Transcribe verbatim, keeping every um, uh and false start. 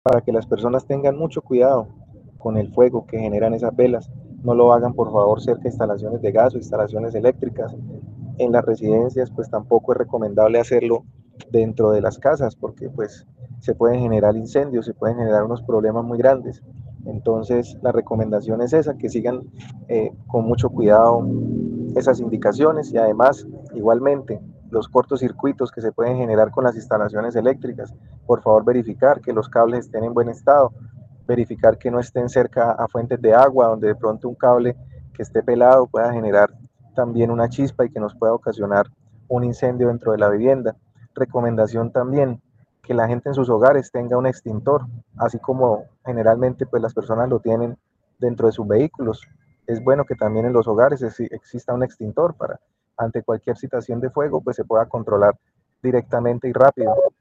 para que las personas tengan mucho cuidado con el fuego que generan esas velas. No lo hagan por favor cerca de instalaciones de gas o instalaciones eléctricas. En las residencias pues tampoco es recomendable hacerlo dentro de las casas porque pues se pueden generar incendios, se pueden generar unos problemas muy grandes. Entonces la recomendación es esa, que sigan eh, con mucho cuidado esas indicaciones y además igualmente los cortocircuitos que se pueden generar con las instalaciones eléctricas. Por favor verificar que los cables estén en buen estado, verificar que no estén cerca a fuentes de agua donde de pronto un cable que esté pelado pueda generar también una chispa y que nos pueda ocasionar un incendio dentro de la vivienda. Recomendación también que la gente en sus hogares tenga un extintor, así como generalmente pues las personas lo tienen dentro de sus vehículos. Es bueno que también en los hogares exista un extintor para ante cualquier situación de fuego pues se pueda controlar directamente y rápido.